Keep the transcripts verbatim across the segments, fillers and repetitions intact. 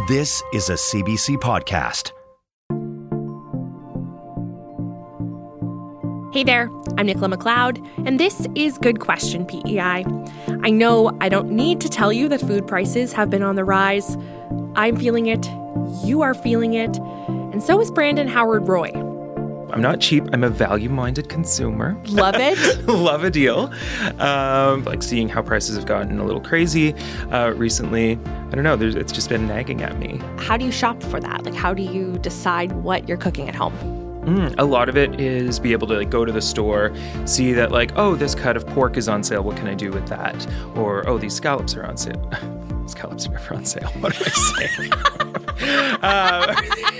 This is a C B C podcast. Hey there, I'm Nicola McLeod, and this is Good Question, P E I. I know I don't need to tell you that food prices have been on the rise. I'm feeling it, you are feeling it, and so is Brandon Howard-Roy. I'm not cheap. I'm a value-minded consumer. Love it. Love a deal. Um, like seeing how prices have gotten a little crazy uh, recently. I don't know. There's, it's just been nagging at me. How do you shop for that? Like, how do you decide what you're cooking at home? Mm, a lot of it is be able to like go to the store, see that like, oh, this cut of pork is on sale. What can I do with that? Or, oh, these scallops are on sale. Scallops are never on sale. What did I say? uh,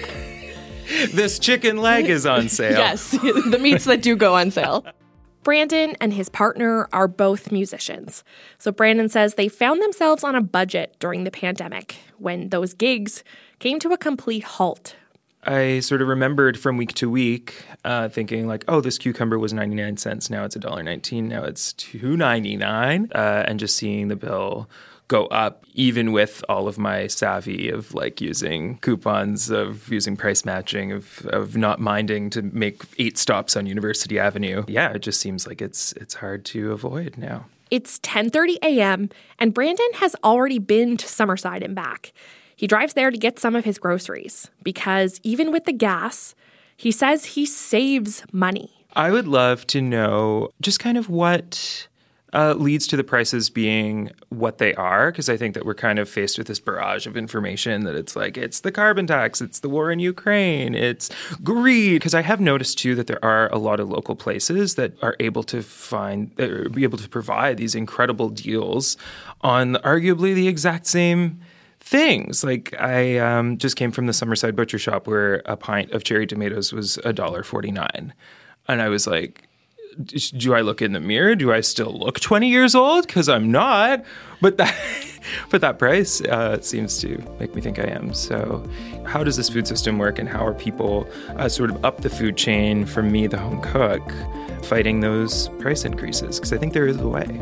This chicken leg is on sale. Yes, the meats that do go on sale. Brandon and his partner are both musicians. So Brandon says they found themselves on a budget during the pandemic when those gigs came to a complete halt. I sort of remembered from week to week uh, thinking like, oh, this cucumber was ninety-nine cents. Now it's one dollar nineteen. Now it's two dollars and ninety-nine cents. Uh, and just seeing the bill go up, even with all of my savvy of like using coupons, of using price matching, of of not minding to make eight stops on University Avenue. Yeah, it just seems like it's it's hard to avoid now. It's ten thirty a.m. and Brandon has already been to Summerside and back. He drives there to get some of his groceries because even with the gas, he says he saves money. I would love to know just kind of what Uh, leads to the prices being what they are, because I think that we're kind of faced with this barrage of information that it's like, it's the carbon tax, it's the war in Ukraine, it's greed. Because I have noticed, too, that there are a lot of local places that are able to find, or be able to provide these incredible deals on arguably the exact same things. Like I um, just came from the Summerside Butcher Shop where a pint of cherry tomatoes was one dollar forty-nine. And I was like, do I look in the mirror? Do I still look twenty years old? Because I'm not. But that but that price uh, seems to make me think I am. So how does this food system work, and how are people uh, sort of up the food chain from me, the home cook, fighting those price increases? Because I think there is a way.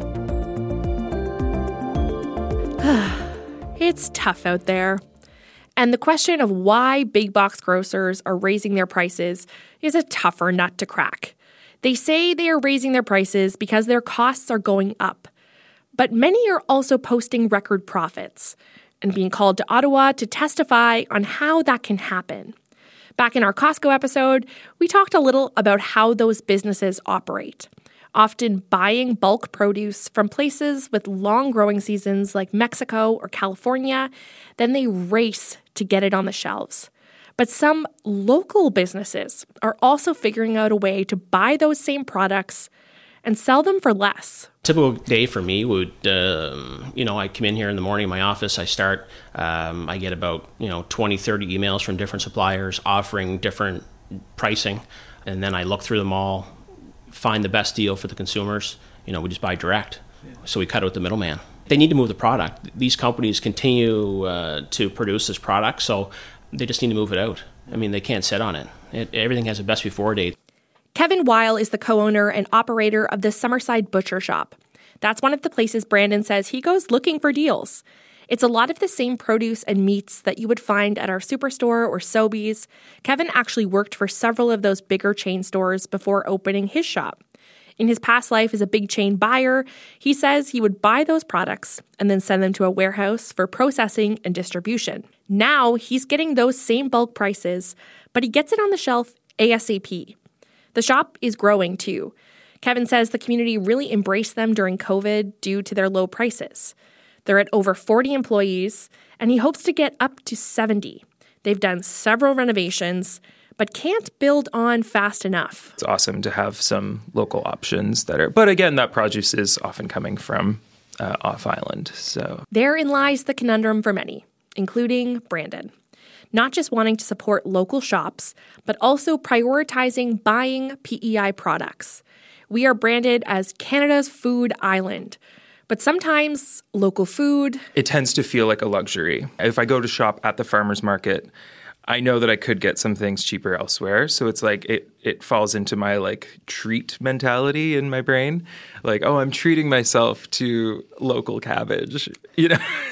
It's tough out there. And the question of why big box grocers are raising their prices is a tougher nut to crack. They say they are raising their prices because their costs are going up. But many are also posting record profits and being called to Ottawa to testify on how that can happen. Back in our Costco episode, we talked a little about how those businesses operate, often buying bulk produce from places with long growing seasons like Mexico or California. Then they race to get it on the shelves. But some local businesses are also figuring out a way to buy those same products and sell them for less. Typical day for me would, um, you know, I come in here in the morning in my office, I start, um, I get about, you know, twenty, thirty emails from different suppliers offering different pricing. And then I look through them all, find the best deal for the consumers. You know, we just buy direct. So we cut out the middleman. They need to move the product. These companies continue uh, to produce this product, so they just need to move it out. I mean, they can't sit on it. it everything has a best before date. Kevin Weil is the co-owner and operator of the Summerside Butcher Shop. That's one of the places Brandon says he goes looking for deals. It's a lot of the same produce and meats that you would find at our Superstore or Sobeys. Kevin actually worked for several of those bigger chain stores before opening his shop. In his past life as a big chain buyer, he says he would buy those products and then send them to a warehouse for processing and distribution. Now he's getting those same bulk prices, but he gets it on the shelf ASAP. The shop is growing too. Kevin says the community really embraced them during COVID due to their low prices. They're at over forty employees, and he hopes to get up to seventy. They've done several renovations, but can't build on fast enough. It's awesome to have some local options that are, but again, that produce is often coming from uh, off-island. So therein lies the conundrum for many, including Brandon. Not just wanting to support local shops, but also prioritizing buying P E I products. We are branded as Canada's food island, but sometimes local food, it tends to feel like a luxury. If I go to shop at the farmer's market, I know that I could get some things cheaper elsewhere. So it's like it it falls into my like treat mentality in my brain. Like, oh, I'm treating myself to local cabbage, you know?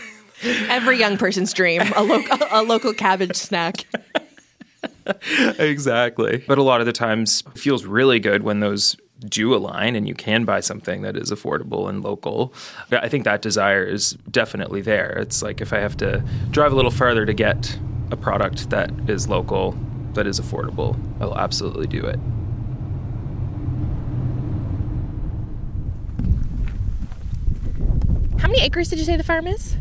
Every young person's dream, a, lo- a local cabbage snack. Exactly. But a lot of the times it feels really good when those do align and you can buy something that is affordable and local. I think that desire is definitely there. It's like if I have to drive a little farther to get a product that is local, that is affordable, I'll absolutely do it. How many acres did you say the farm is?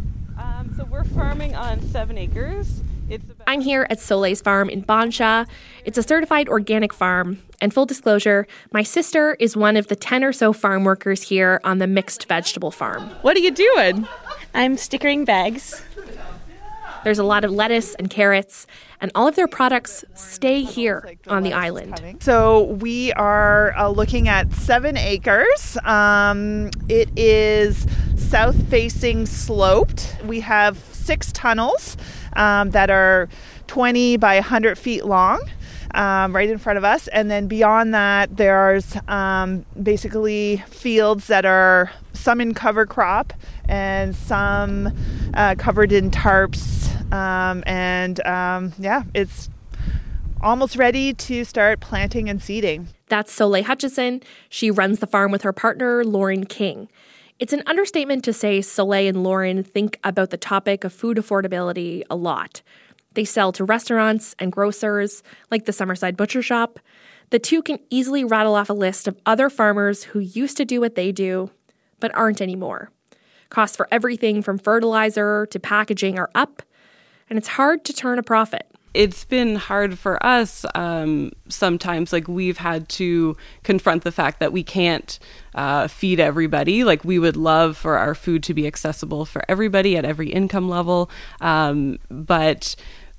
Um, so we're farming on seven acres. It's about- I'm here at Soleil's farm in Bon Chat. It's a certified organic farm. And full disclosure, my sister is one of the ten or so farm workers here on the mixed vegetable farm. What are you doing? I'm stickering bags. There's a lot of lettuce and carrots, and all of their products stay here on the island. So we are uh, looking at seven acres. Um, it is south-facing sloped. We have six tunnels um, that are twenty by one hundred feet long. Um, right in front of us, and then beyond that there's um, basically fields that are some in cover crop and some uh, covered in tarps, um, and um, yeah, it's almost ready to start planting and seeding. That's Soleil Hutchison. She runs the farm with her partner, Lauren King. It's an understatement to say Soleil and Lauren think about the topic of food affordability a lot. They sell to restaurants and grocers, like the Summerside Butcher Shop. The two can easily rattle off a list of other farmers who used to do what they do, but aren't anymore. Costs for everything from fertilizer to packaging are up, and it's hard to turn a profit. It's been hard for us um, sometimes. Like, we've had to confront the fact that we can't uh, feed everybody. Like, we would love for our food to be accessible for everybody at every income level, um, but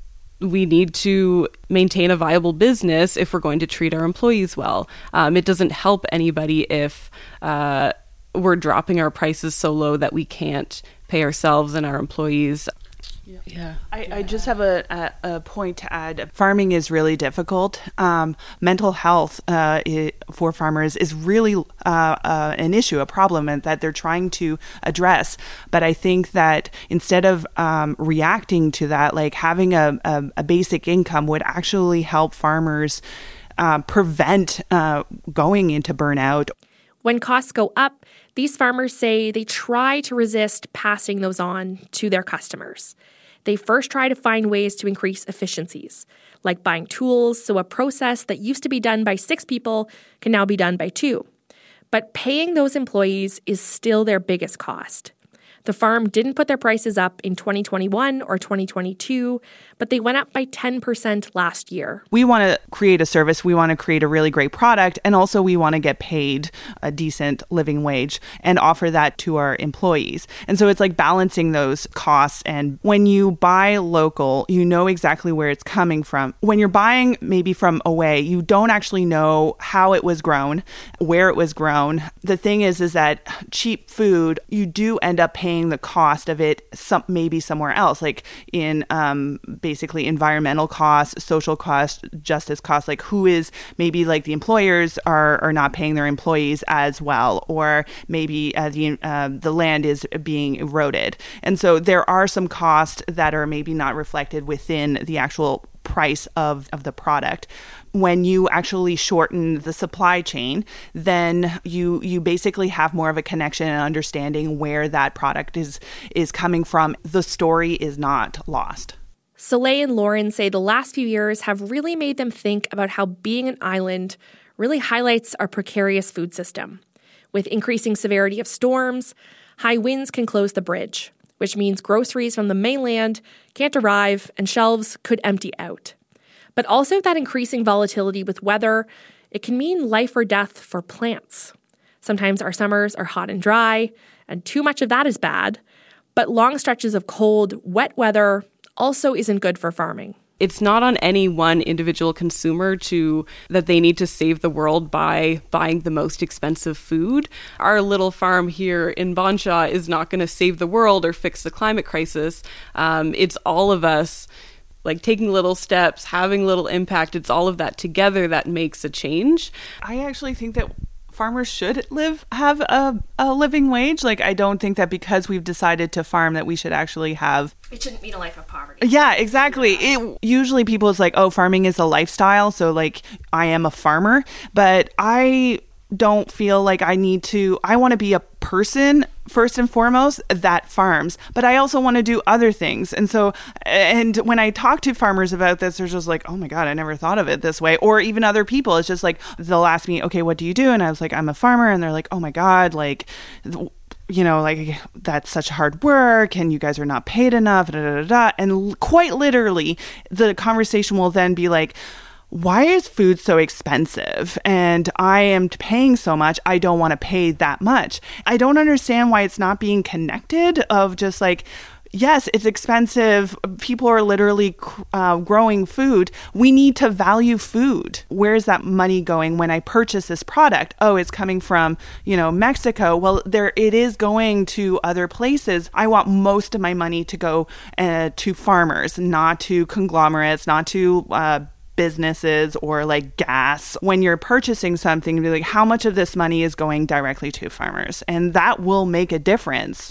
we need to maintain a viable business if we're going to treat our employees well. Um, it doesn't help anybody if uh, we're dropping our prices so low that we can't pay ourselves and our employees. Yeah, yeah. I, I just have a, a, a point to add. Farming is really difficult. Um, mental health uh, I, for farmers is really uh, uh, an issue, a problem, and that they're trying to address. But I think that instead of um, reacting to that, like having a, a, a basic income would actually help farmers uh, prevent uh, going into burnout. When costs go up, these farmers say they try to resist passing those on to their customers. They first try to find ways to increase efficiencies, like buying tools so a process that used to be done by six people can now be done by two. But paying those employees is still their biggest cost. The farm didn't put their prices up in twenty twenty-one or twenty twenty-two, but they went up by ten percent last year. We want to create a service, we want to create a really great product, and also we want to get paid a decent living wage and offer that to our employees. And so it's like balancing those costs. And when you buy local, you know exactly where it's coming from. When you're buying maybe from away, you don't actually know how it was grown, where it was grown. The thing is, is that cheap food, you do end up paying the cost of it some, maybe somewhere else, like in um, basically environmental costs, social costs, justice costs, like who is maybe like the employers are, are not paying their employees as well, or maybe uh, the, uh, the land is being eroded. And so there are some costs that are maybe not reflected within the actual price of, of the product. When you actually shorten the supply chain, then you you basically have more of a connection and understanding where that product is is coming from. The story is not lost. Soleil and Lauren say the last few years have really made them think about how being an island really highlights our precarious food system. With increasing severity of storms, high winds can close the bridge, which means groceries from the mainland can't arrive and shelves could empty out. But also that increasing volatility with weather, it can mean life or death for plants. Sometimes our summers are hot and dry, and too much of that is bad. But long stretches of cold, wet weather also isn't good for farming. It's not on any one individual consumer to that they need to save the world by buying the most expensive food. Our little farm here in Bon Chat is not going to save the world or fix the climate crisis. Um, it's all of us like taking little steps, having little impact. It's all of that together that makes a change. I actually think that farmers should live have a, a living wage. Like, I don't think that because we've decided to farm that we should actually have... It shouldn't mean a life of poverty. Yeah, exactly. It usually people is like, oh, farming is a lifestyle. So like, I am a farmer, but I don't feel like I need to, I want to be a person first and foremost that farms, but I also want to do other things. And so, and when I talk to farmers about this, they're just like, oh my God, I never thought of it this way. Or even other people, it's just like, they'll ask me, okay, what do you do? And I was like, I'm a farmer. And they're like, oh my God, like, you know, like, that's such hard work and you guys are not paid enough, da, da, da, da. And quite literally, the conversation will then be like, why is food so expensive? And I am paying so much. I don't want to pay that much. I don't understand why it's not being connected of just like, yes, it's expensive. People are literally uh, growing food. We need to value food. Where is that money going when I purchase this product? Oh, it's coming from, you know, Mexico. Well, there it is going to other places. I want most of my money to go uh, to farmers, not to conglomerates, not to uh, businesses or like gas. When you're purchasing something, be like, how much of this money is going directly to farmers? And that will make a difference.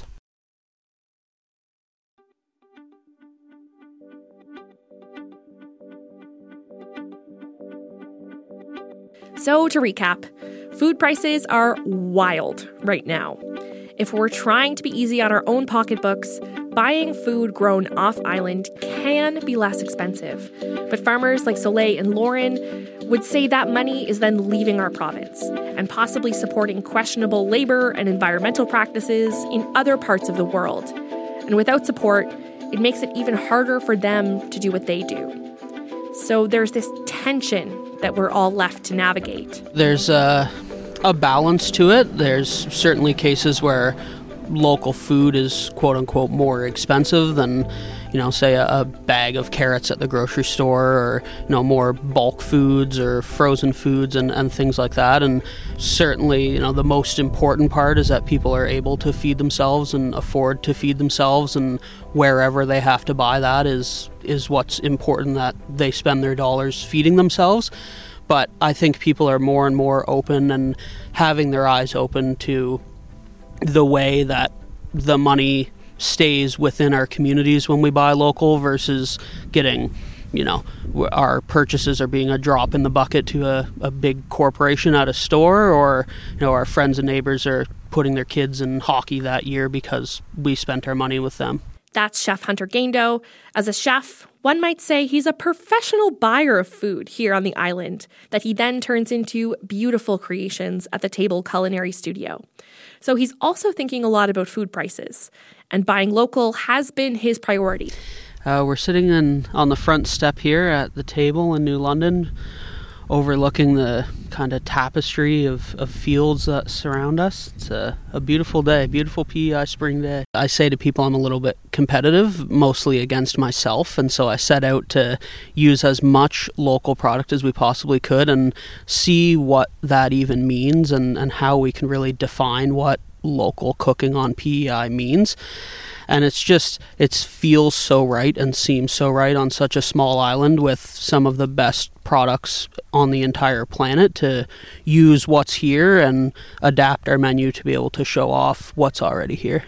So to recap, food prices are wild right now. If we're trying to be easy on our own pocketbooks, buying food grown off-island can be less expensive. But farmers like Soleil and Lauren would say that money is then leaving our province and possibly supporting questionable labor and environmental practices in other parts of the world. And without support, it makes it even harder for them to do what they do. So there's this tension that we're all left to navigate. There's a, a balance to it. There's certainly cases where local food is quote-unquote more expensive than, you know, say a, a bag of carrots at the grocery store, or, you know, more bulk foods or frozen foods and, and things like that. And certainly, you know, the most important part is that people are able to feed themselves and afford to feed themselves, and wherever they have to buy that is is what's important, that they spend their dollars feeding themselves. But I think people are more and more open and having their eyes open to the way that the money stays within our communities when we buy local versus getting, you know, our purchases are being a drop in the bucket to a, a big corporation at a store, or, you know, our friends and neighbors are putting their kids in hockey that year because we spent our money with them. That's Chef Hunter Gaindo. As a chef, one might say he's a professional buyer of food here on the island that he then turns into beautiful creations at the Table Culinary Studio. So he's also thinking a lot about food prices, and buying local has been his priority. Uh, we're sitting in, on the front step here at the table in New London, overlooking the kind of tapestry of, of fields that surround us. It's a, a beautiful day, beautiful P E I spring day. I say to people I'm a little bit competitive, mostly against myself, and so I set out to use as much local product as we possibly could and see what that even means, and, and how we can really define what local cooking on P E I means. And it's just, it feels so right and seems so right on such a small island with some of the best products on the entire planet to use what's here and adapt our menu to be able to show off what's already here.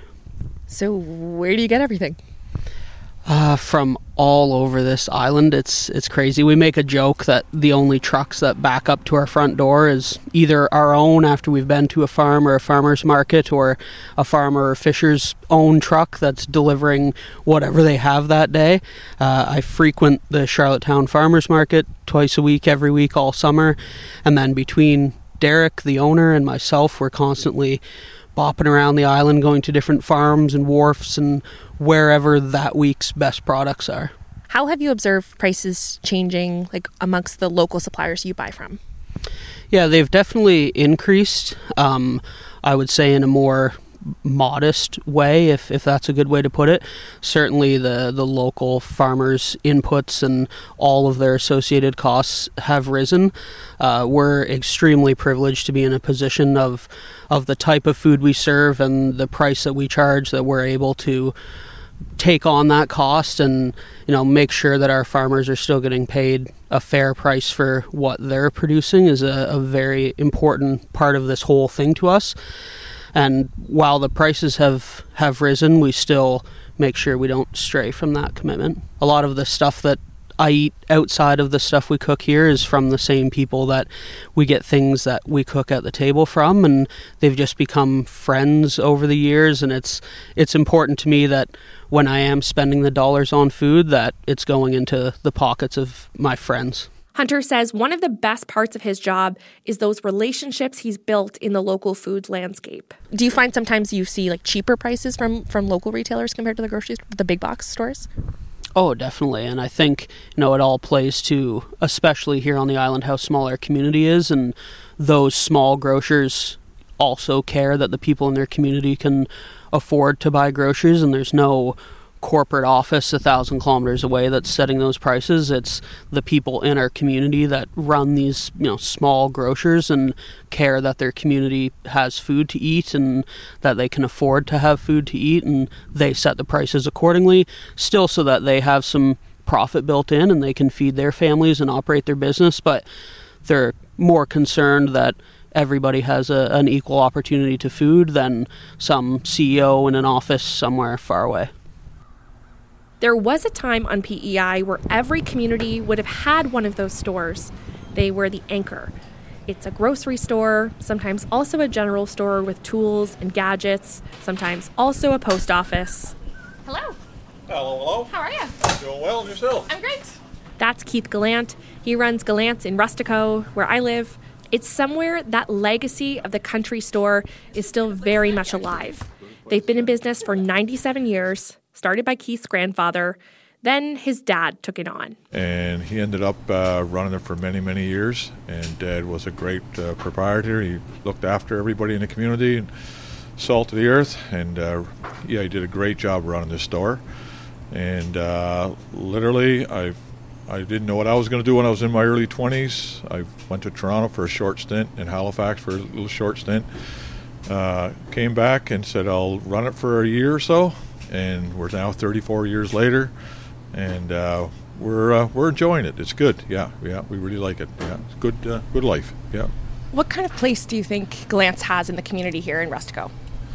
So where do you get everything? Uh, from all over this island. It's it's crazy. We make a joke that the only trucks that back up to our front door is either our own after we've been to a farm or a farmer's market, or a farmer or fisher's own truck that's delivering whatever they have that day. Uh, I frequent the Charlottetown Farmers Market twice a week, every week, all summer. And then between Derek, the owner, and myself, we're constantly bopping around the island, going to different farms and wharfs and wherever that week's best products are. How have you observed prices changing, like, amongst the local suppliers you buy from? Yeah, they've definitely increased. Um, I would say in a more modest way, if if that's a good way to put it. Certainly the the local farmers' inputs and all of their associated costs have risen. Uh, we're extremely privileged to be in a position of of the type of food we serve and the price that we charge, that we're able to take on that cost and, you know, make sure that our farmers are still getting paid a fair price for what they're producing is a, a very important part of this whole thing to us. And while the prices have, have risen, we still make sure we don't stray from that commitment. A lot of the stuff that I eat outside of the stuff we cook here is from the same people that we get things that we cook at the table from, and they've just become friends over the years. And it's it's important to me that when I am spending the dollars on food, that it's going into the pockets of my friends. Hunter says one of the best parts of his job is those relationships he's built in the local food landscape. Do you find sometimes you see like cheaper prices from, from local retailers compared to the grocery the big box stores? Oh, definitely. And I think, you know, it all plays to, especially here on the island, how small our community is. And those small grocers also care that the people in their community can afford to buy groceries. And there's no corporate office a thousand kilometers away that's setting those prices. It's the people in our community that run these, you know, small grocers and care that their community has food to eat and that they can afford to have food to eat, and they set the prices accordingly, still so that they have some profit built in and they can feed their families and operate their business. But they're more concerned that everybody has a, an equal opportunity to food than some C E O in an office somewhere far away. There was a time on P E I where every community would have had one of those stores. They were the anchor. It's a grocery store, sometimes also a general store with tools and gadgets, sometimes also a post office. Hello. Hello, hello. How are you? Doing well, and yourself? I'm great. That's Keith Gallant. He runs Gallant's in Rustico, where I live. It's somewhere that legacy of the country store is still very much alive. They've been in business for ninety-seven years. Started by Keith's grandfather. Then his dad took it on. And he ended up uh, running it for many, many years. And Dad was a great uh, proprietor. He looked after everybody in the community and salt of the earth. And uh, yeah, he did a great job running this store. And uh, literally, I I didn't know what I was going to do when I was in my early twenties. I went to Toronto for a short stint, in Halifax for a little short stint. Uh, came back and said I'll run it for a year or so. And we're now thirty-four years later, and uh, we're uh, we're enjoying it. It's good. Yeah, yeah, we really like it. Yeah, it's good, uh, good life. Yeah. What kind of place do you think Gallant's has in the community here in Rustico?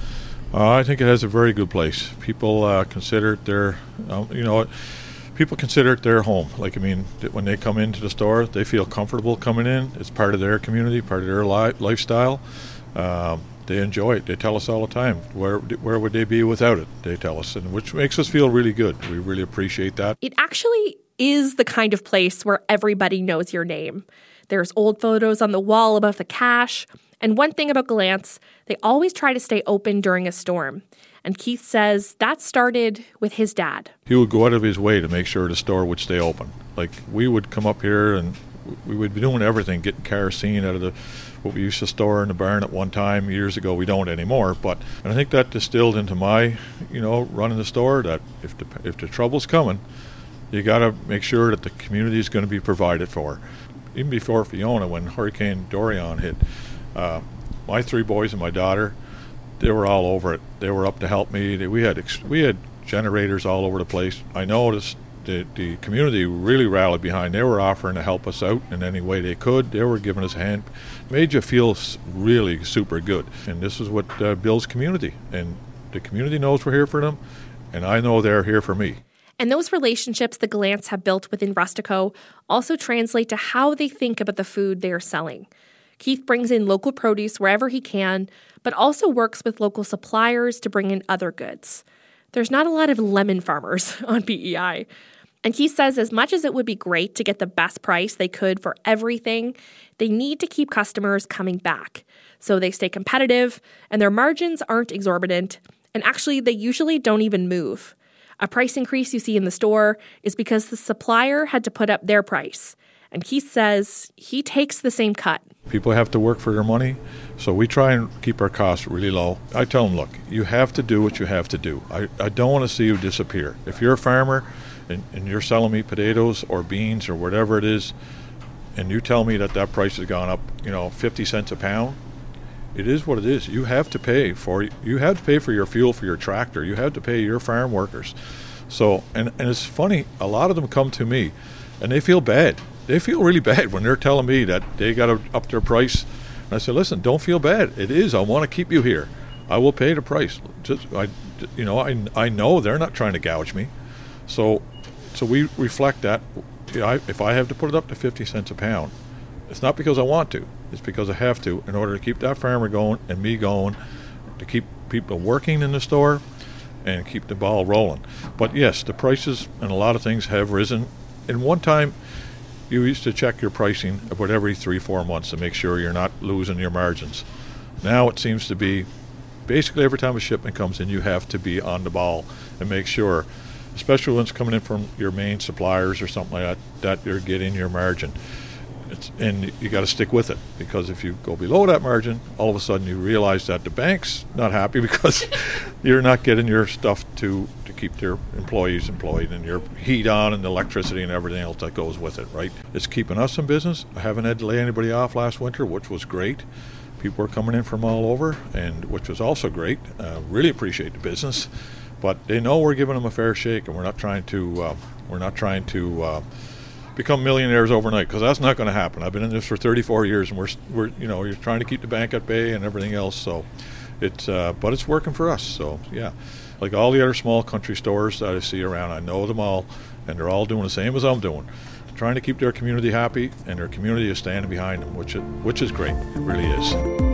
Uh, I think it has a very good place. People uh, consider it their, um, you know, people consider it their home. Like I mean, when they come into the store, they feel comfortable coming in. It's part of their community, part of their li- lifestyle. Um, They enjoy it. They tell us all the time, where where would they be without it? They tell us, and which makes us feel really good. We really appreciate that. It actually is the kind of place where everybody knows your name. There's old photos on the wall above the cash. And one thing about Gallant's, they always try to stay open during a storm. And Keith says that started with his dad. He would go out of his way to make sure the store would stay open. Like, we would come up here and we would be doing everything, getting kerosene out of the what we used to store in the barn at one time years ago. We don't anymore, but and I think that distilled into my, you know, running the store, that if the if the trouble's coming, you got to make sure that the community is going to be provided for. Even before Fiona, when Hurricane Dorian hit, uh, my three boys and my daughter, they were all over it. They were up to help me. They, we had ex- we had generators all over the place. I noticed the the community really rallied behind. They were offering to help us out in any way they could. They were giving us a hand. Made you feel really super good. And this is what uh, builds community. And the community knows we're here for them, and I know they're here for me. And those relationships the Gallants have built within Rustico also translate to how they think about the food they are selling. Keith brings in local produce wherever he can, but also works with local suppliers to bring in other goods. There's not a lot of lemon farmers on P E I. And Keith says as much as it would be great to get the best price they could for everything, they need to keep customers coming back. So they stay competitive, and their margins aren't exorbitant, and actually they usually don't even move. A price increase you see in the store is because the supplier had to put up their price. And Keith says he takes the same cut. People have to work for their money, so we try and keep our costs really low. I tell them, look, you have to do what you have to do. I, I don't want to see you disappear. If you're a farmer and, and you're selling me potatoes or beans or whatever it is, and you tell me that that price has gone up, you know, fifty cents a pound, it is what it is. You have to pay for you have to pay for your fuel for your tractor. You have to pay your farm workers. So, and, and it's funny, a lot of them come to me and they feel bad. They feel really bad when they're telling me that they got to up their price. And I say, listen, don't feel bad. It is. I want to keep you here. I will pay the price. Just, I, you know, I, I know they're not trying to gouge me. So, so we reflect that. You know, I, if I have to put it up to fifty cents a pound, it's not because I want to. It's because I have to in order to keep that farmer going and me going, to keep people working in the store and keep the ball rolling. But yes, the prices and a lot of things have risen. And one time, you used to check your pricing about every three, four months to make sure you're not losing your margins. Now it seems to be basically every time a shipment comes in, you have to be on the ball and make sure, especially when it's coming in from your main suppliers or something like that, that you're getting your margin. It's, and you got to stick with it, because if you go below that margin, all of a sudden you realize that the bank's not happy because you're not getting your stuff to, to keep their employees employed and your heat on and the electricity and everything else that goes with it, right? It's keeping us in business. I haven't had to lay anybody off last winter, which was great. People were coming in from all over, and which was also great. Uh, really appreciate the business, but they know we're giving them a fair shake, and we're not trying to uh, we're not trying to uh, become millionaires overnight, because that's not going to happen. I've been in this for thirty-four years, and we're we're you know you're trying to keep the bank at bay and everything else. So it's uh, but it's working for us. So yeah, like all the other small country stores that I see around, I know them all, and they're all doing the same as I'm doing, trying to keep their community happy, and their community is standing behind them, which is, which is great. It really is.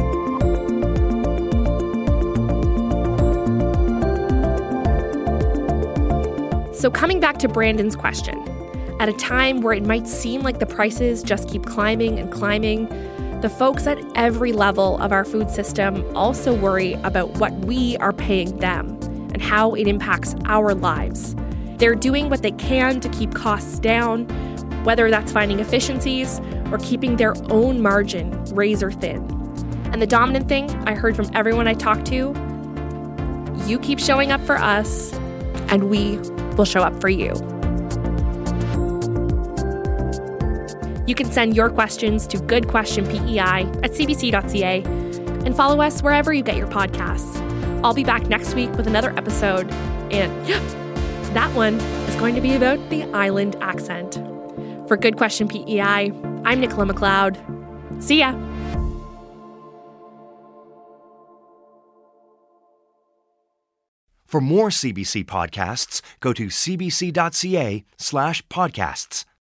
So coming back to Brandon's question, at a time where it might seem like the prices just keep climbing and climbing, the folks at every level of our food system also worry about what we are paying them and how it impacts our lives. They're doing what they can to keep costs down, whether that's finding efficiencies or keeping their own margin razor thin. And the dominant thing I heard from everyone I talked to, you keep showing up for us, and we will show up for you. You can send your questions to goodquestionpei at c b c dot c a and follow us wherever you get your podcasts. I'll be back next week with another episode, and that one is going to be about the island accent. For Good Question P E I, I'm Nicola McLeod. See ya! For more C B C podcasts, go to c b c dot c a slash podcasts.